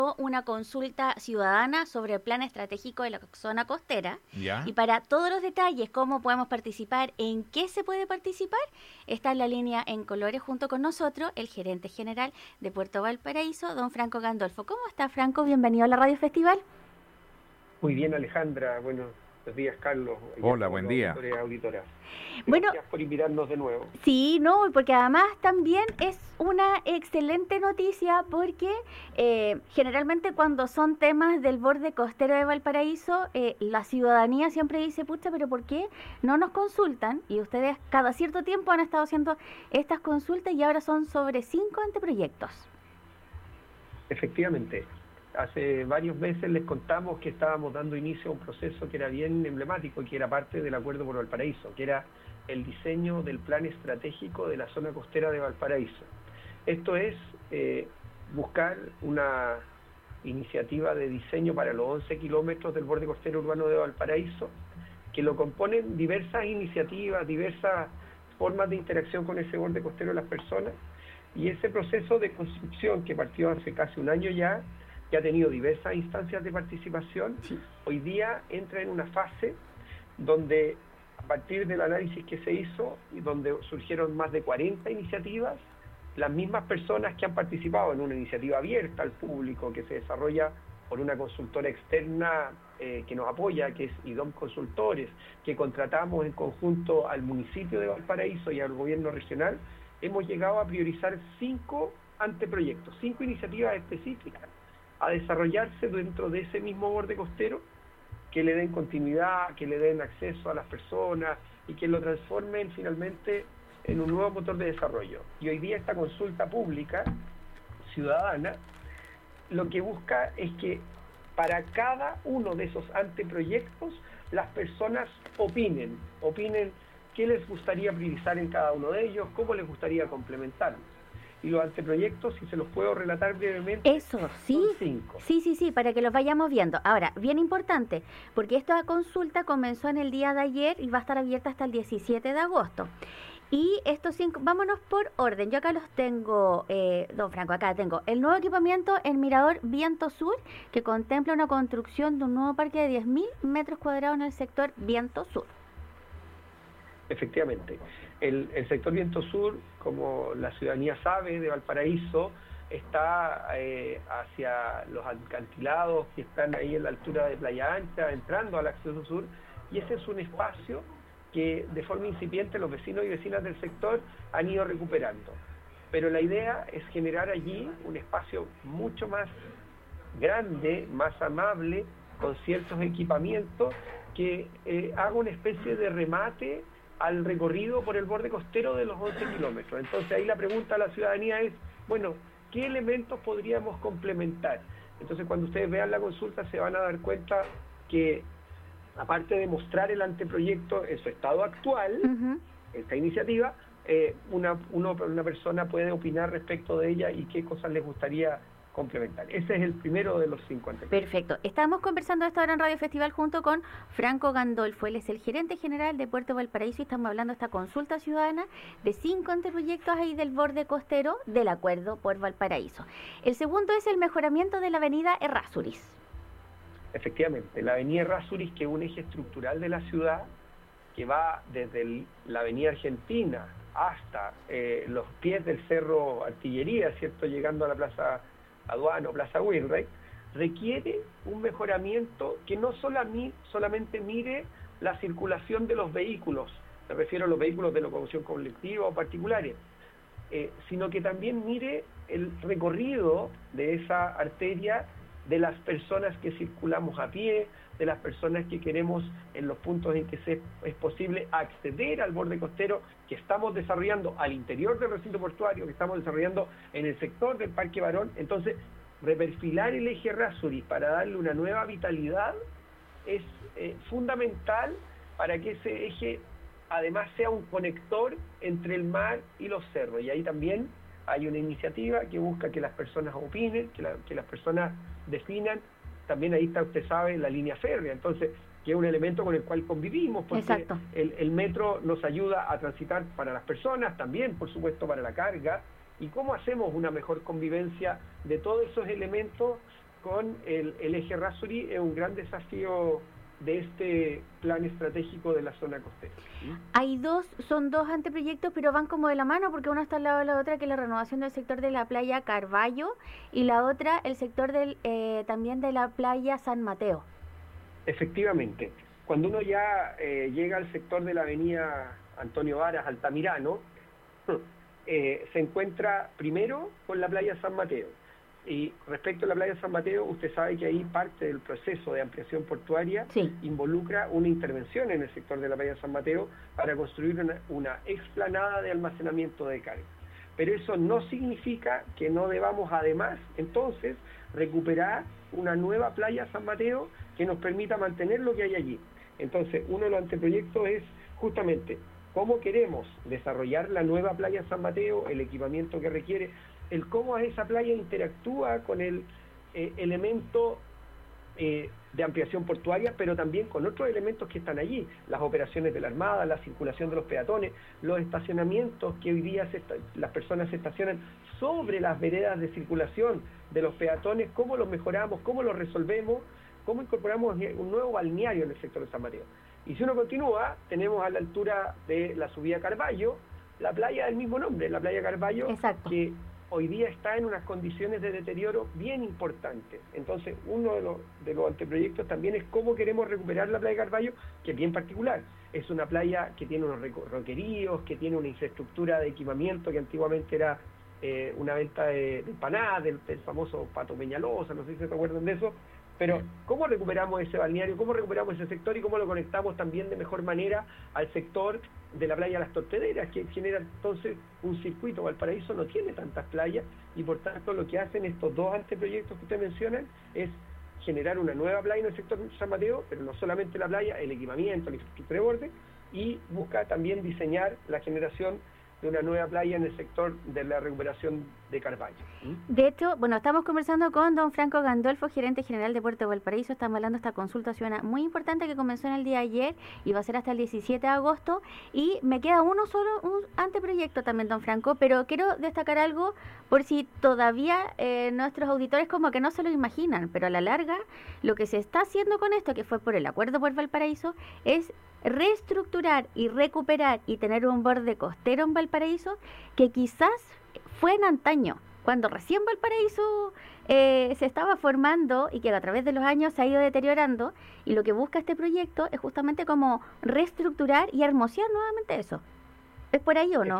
una consulta ciudadana sobre el plan estratégico de la zona costera. ¿Ya? Y para todos los detalles, cómo podemos participar, en qué se puede participar, está en la línea en colores junto con nosotros el gerente general de Puerto Valparaíso, don Franco Gandolfo. ¿Cómo está, Franco? Bienvenido a la Radio Festival. Muy bien, Alejandra. Buenos días, Carlos. Hola, buen día. Auditores, auditoras. Bueno, Gracias por invitarnos de nuevo. Sí, no, porque además también es una excelente noticia porque generalmente cuando son temas del borde costero de Valparaíso, la ciudadanía siempre dice, pucha, pero ¿por qué no nos consultan? Y ustedes cada cierto tiempo han estado haciendo estas consultas y ahora son sobre 5 anteproyectos. Efectivamente. Hace varios meses les contamos que estábamos dando inicio a un proceso que era bien emblemático y que era parte del Acuerdo por Valparaíso, que era el diseño del plan estratégico de la zona costera de Valparaíso. Esto es buscar una iniciativa de diseño para los 11 kilómetros del borde costero urbano de Valparaíso, que lo componen diversas iniciativas, diversas formas de interacción con ese borde costero de las personas, y ese proceso de construcción que partió hace casi un año ya, que ha tenido diversas instancias de participación, sí. Hoy día entra en una fase donde, a partir del análisis que se hizo, y donde surgieron más de 40 iniciativas, las mismas personas que han participado en una iniciativa abierta al público, que se desarrolla por una consultora externa que nos apoya, que es IDOM Consultores, que contratamos en conjunto al municipio de Valparaíso y al gobierno regional, hemos llegado a priorizar 5 anteproyectos, 5 iniciativas específicas a desarrollarse dentro de ese mismo borde costero, que le den continuidad, que le den acceso a las personas y que lo transformen finalmente en un nuevo motor de desarrollo. Y hoy día esta consulta pública, ciudadana, lo que busca es que para cada uno de esos anteproyectos las personas opinen qué les gustaría priorizar en cada uno de ellos, cómo les gustaría complementarlos. Y los anteproyectos, si se los puedo relatar brevemente, eso, sí, son 5. Sí, para que los vayamos viendo. Ahora, bien importante, porque esta consulta comenzó en el día de ayer y va a estar abierta hasta el 17 de agosto. Y estos 5, vámonos por orden. Yo acá los tengo, don Franco, acá tengo el nuevo equipamiento en Mirador Viento Sur, que contempla una construcción de un nuevo parque de 10.000 metros cuadrados en el sector Viento Sur. Efectivamente. El sector Viento Sur, como la ciudadanía sabe, de Valparaíso, está hacia los acantilados que están ahí en la altura de Playa Ancha, entrando al acceso sur, y ese es un espacio que de forma incipiente los vecinos y vecinas del sector han ido recuperando. Pero la idea es generar allí un espacio mucho más grande, más amable, con ciertos equipamientos que haga una especie de remate al recorrido por el borde costero de los 11 kilómetros. Entonces ahí la pregunta a la ciudadanía es, bueno, ¿qué elementos podríamos complementar? Entonces cuando ustedes vean la consulta se van a dar cuenta que, aparte de mostrar el anteproyecto en su estado actual, esta iniciativa, una persona puede opinar respecto de ella y qué cosas les gustaría complementar. Ese es el primero de los 5 anteproyectos. Perfecto. Estamos conversando esta hora en Radio Festival junto con Franco Gandolfo. Él es el gerente general de Puerto Valparaíso y estamos hablando de esta consulta ciudadana de 5 anteproyectos ahí del borde costero del Acuerdo por Valparaíso. El segundo es el mejoramiento de la avenida Errázuriz. Efectivamente, la avenida Errázuriz, que es un eje estructural de la ciudad, que va desde la avenida Argentina hasta los pies del Cerro Artillería, ¿cierto?, llegando a la Plaza Aduana o Plaza Wilray, requiere un mejoramiento que no solamente mire la circulación de los vehículos, me refiero a los vehículos de locomoción colectiva o particulares, sino que también mire el recorrido de esa arteria de las personas que circulamos a pie, de las personas que queremos en los puntos en que es posible acceder al borde costero, que estamos desarrollando al interior del recinto portuario, que estamos desarrollando en el sector del Parque Barón. Entonces, reperfilar el eje Errázuriz para darle una nueva vitalidad es fundamental para que ese eje además sea un conector entre el mar y los cerros. Y ahí también hay una iniciativa que busca que las personas opinen, que las personas definan. También ahí está, usted sabe, la línea férrea, entonces, que es un elemento con el cual convivimos, porque el metro nos ayuda a transitar para las personas, también, por supuesto, para la carga. ¿Y cómo hacemos una mejor convivencia de todos esos elementos con el eje Errázuriz es un gran desafío de este plan estratégico de la zona costera. Son dos anteproyectos, pero van como de la mano, porque uno está al lado de la otra, que es la renovación del sector de la playa Carballo, y la otra, el sector también de la playa San Mateo. Efectivamente. Cuando uno ya llega al sector de la avenida Antonio Varas, Altamirano, se encuentra primero con la playa San Mateo. Y respecto a la playa San Mateo, usted sabe que ahí parte del proceso de ampliación portuaria involucra una intervención en el sector de la playa San Mateo para construir una explanada de almacenamiento de carga. Pero eso no significa que no debamos además, entonces, recuperar una nueva playa San Mateo que nos permita mantener lo que hay allí. Entonces, uno de los anteproyectos es justamente cómo queremos desarrollar la nueva playa San Mateo, el equipamiento que requiere, el cómo esa playa interactúa con el elemento de ampliación portuaria, pero también con otros elementos que están allí, las operaciones de la Armada, la circulación de los peatones, los estacionamientos que hoy día las personas se estacionan sobre las veredas de circulación de los peatones, cómo los mejoramos, cómo los resolvemos, cómo incorporamos un nuevo balneario en el sector de San Mateo. Y si uno continúa, tenemos a la altura de la subida Carballo, la playa del mismo nombre, la playa Carballo, que hoy día está en unas condiciones de deterioro bien importantes. Entonces, uno de los anteproyectos también es cómo queremos recuperar la playa Carballo, que es bien particular. Es una playa que tiene unos roqueríos, que tiene una infraestructura de equipamiento que antiguamente era una venta de empanadas, del famoso Pato Peñalosa, no sé si se acuerdan de eso. Pero, ¿cómo recuperamos ese balneario? ¿Cómo recuperamos ese sector? ¿Y cómo lo conectamos también de mejor manera al sector de la playa Las Tortederas, que genera entonces un circuito? Valparaíso no tiene tantas playas y por tanto lo que hacen estos dos anteproyectos que usted menciona es generar una nueva playa en el sector de San Mateo, pero no solamente la playa, el equipamiento, la infraestructura de borde, y busca también diseñar la generación de una nueva playa en el sector de la recuperación de Carballo. De hecho, bueno, estamos conversando con don Franco Gandolfo, gerente general de Puerto Valparaíso. Estamos hablando de esta consulta ciudadana muy importante que comenzó en el día de ayer y va a ser hasta el 17 de agosto. Y me queda un anteproyecto también, don Franco, pero quiero destacar algo por si todavía nuestros auditores como que no se lo imaginan, pero a la larga lo que se está haciendo con esto, que fue por el acuerdo por Valparaíso, es reestructurar y recuperar y tener un borde costero en Valparaíso que quizás fue en antaño, cuando recién Valparaíso se estaba formando y que a través de los años se ha ido deteriorando, y lo que busca este proyecto es justamente como reestructurar y hermosear nuevamente eso. ¿Es por ahí o no?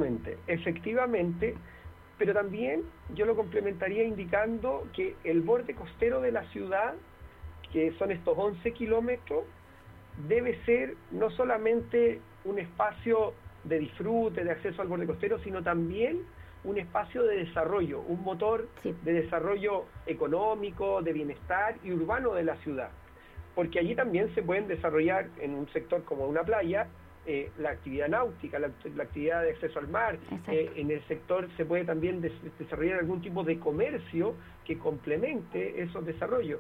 Efectivamente, pero también yo lo complementaría indicando que el borde costero de la ciudad, que son estos 11 kilómetros, debe ser no solamente un espacio de disfrute, de acceso al borde costero, sino también un espacio de desarrollo, un motor de desarrollo económico, de bienestar y urbano de la ciudad. Porque allí también se pueden desarrollar en un sector como una playa, la actividad náutica, la actividad de acceso al mar. En el sector se puede también desarrollar algún tipo de comercio que complemente esos desarrollos.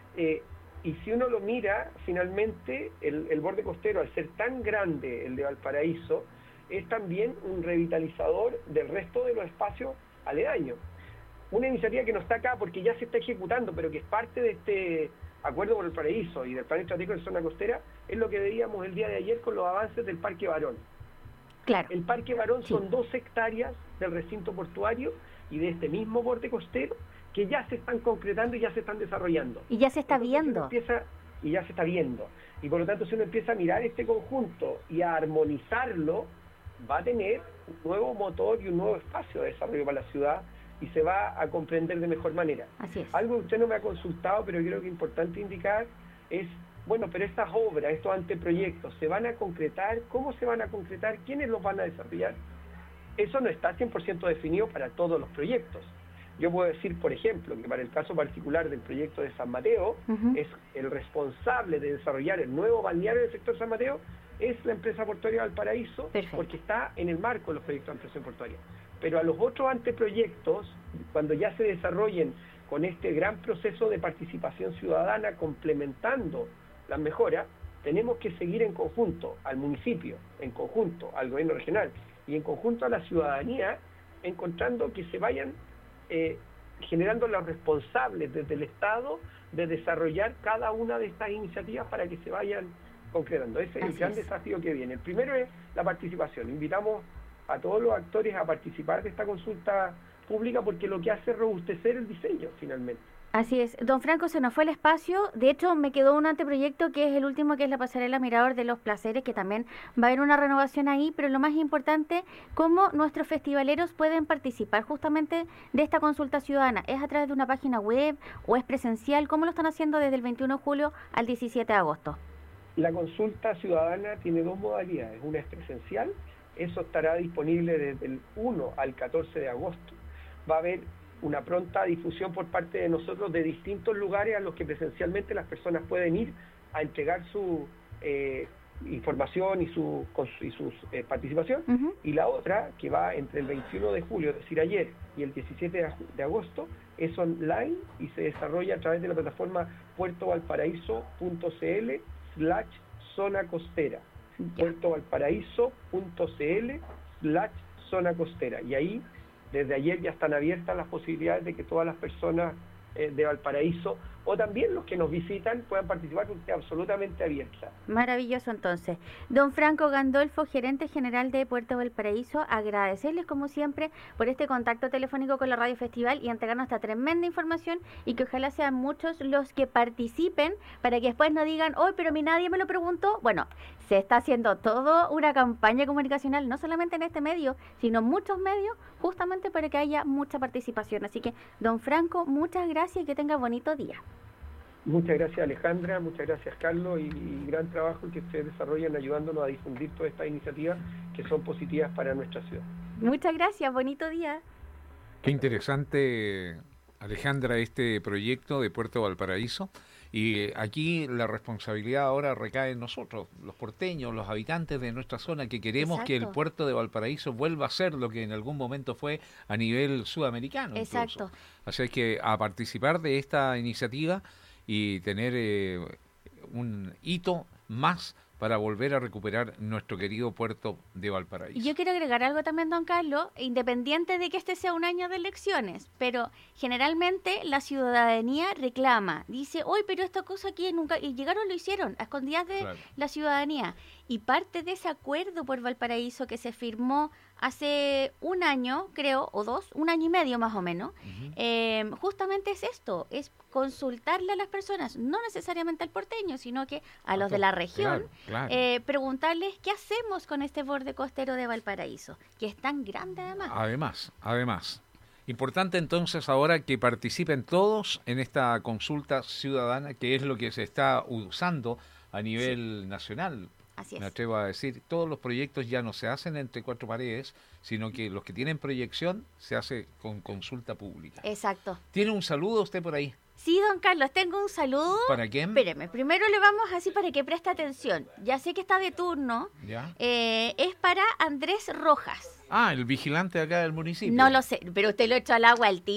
Y si uno lo mira, finalmente el borde costero, al ser tan grande el de Valparaíso, es también un revitalizador del resto de los espacios aledaños. Una iniciativa que no está acá porque ya se está ejecutando, pero que es parte de este acuerdo por el Paraíso y del plan estratégico de zona costera, es lo que veíamos el día de ayer con los avances del Parque Barón. Claro. El Parque Barón son 2 hectáreas del recinto portuario y de este mismo borde costero que ya se están concretando y ya se están desarrollando. Y ya se está viendo. Y ya se está viendo. Y por lo tanto, si uno empieza a mirar este conjunto y a armonizarlo, va a tener un nuevo motor y un nuevo espacio de desarrollo para la ciudad y se va a comprender de mejor manera. Así es. Algo que usted no me ha consultado, pero creo que es importante indicar, es, bueno, pero estas obras, estos anteproyectos, ¿se van a concretar? ¿Cómo se van a concretar? ¿Quiénes los van a desarrollar? Eso no está 100% definido para todos los proyectos. Yo puedo decir, por ejemplo, que para el caso particular del proyecto de San Mateo, es el responsable de desarrollar el nuevo balneario del sector San Mateo, es la empresa portuaria Valparaíso, porque está en el marco de los proyectos de ampliación portuaria. Pero a los otros anteproyectos, cuando ya se desarrollen con este gran proceso de participación ciudadana complementando las mejoras, tenemos que seguir en conjunto al municipio, en conjunto al gobierno regional y en conjunto a la ciudadanía, encontrando que se vayan generando los responsables desde el Estado de desarrollar cada una de estas iniciativas para que se vayan concretando. Ese es el gran desafío que viene. El primero es la participación. Invitamos a todos los actores a participar de esta consulta pública porque lo que hace es robustecer el diseño finalmente. Así es. Don Franco, se nos fue el espacio. De hecho, me quedó un anteproyecto que es el último, que es la pasarela Mirador de los Placeres, que también va a haber una renovación ahí, pero lo más importante, cómo nuestros festivaleros pueden participar justamente de esta consulta ciudadana. ¿Es a través de una página web o es presencial? ¿Cómo lo están haciendo desde el 21 de julio al 17 de agosto? La consulta ciudadana tiene dos modalidades. Una es presencial, eso estará disponible desde el 1 al 14 de agosto. Va a haber una pronta difusión por parte de nosotros de distintos lugares a los que presencialmente las personas pueden ir a entregar su información y su participación. Y la otra, que va entre el 21 de julio, es decir, ayer, y el 17 de agosto, es online y se desarrolla a través de la plataforma puertovalparaíso.cl/zona costera. puertovalparaíso.cl/zona costera. Y ahí, desde ayer ya están abiertas las posibilidades de que todas las personas de Valparaíso o también los que nos visitan puedan participar, porque es absolutamente abierta. Maravilloso. Entonces, don Franco Gandolfo, gerente general de Puerto Valparaíso, agradecerles como siempre por este contacto telefónico con la Radio Festival y entregarnos esta tremenda información, y que ojalá sean muchos los que participen para que después no digan, oh, pero a mí nadie me lo preguntó. Bueno, se está haciendo toda una campaña comunicacional, no solamente en este medio, sino en muchos medios, justamente para que haya mucha participación. Así que, don Franco, muchas gracias y que tenga bonito día. Muchas gracias, Alejandra, muchas gracias, Carlos, y gran trabajo que ustedes desarrollan ayudándonos a difundir todas estas iniciativas que son positivas para nuestra ciudad. Muchas gracias, bonito día. Qué interesante, Alejandra, este proyecto de Puerto Valparaíso. Y aquí la responsabilidad ahora recae en nosotros, los porteños, los habitantes de nuestra zona, que queremos que el puerto de Valparaíso vuelva a ser lo que en algún momento fue a nivel sudamericano. Exacto. Incluso. Así que a participar de esta iniciativa y tener un hito más para volver a recuperar nuestro querido puerto de Valparaíso. Y yo quiero agregar algo también, don Carlos, independiente de que este sea un año de elecciones, pero generalmente la ciudadanía reclama, dice, hoy pero esta cosa aquí nunca, y llegaron, lo hicieron, a escondidas de la ciudadanía. Y parte de ese acuerdo por Valparaíso que se firmó hace un año, creo, o dos, un año y medio más o menos, justamente es esto, es consultarle a las personas, no necesariamente al porteño, sino que a los de la región, preguntarles qué hacemos con este borde costero de Valparaíso, que es tan grande además. Además. Importante entonces ahora que participen todos en esta consulta ciudadana, que es lo que se está usando a nivel nacional. Así es. Me atrevo a decir, todos los proyectos ya no se hacen entre cuatro paredes, sino que los que tienen proyección se hace con consulta pública. Exacto. ¿Tiene un saludo usted por ahí? Sí, don Carlos, tengo un saludo. ¿Para quién? Espéreme, primero le vamos así para que preste atención. Ya sé que está de turno. ¿Ya? Es para Andrés Rojas. Ah, el vigilante acá del municipio. No lo sé, pero usted lo echó al agua al tiro.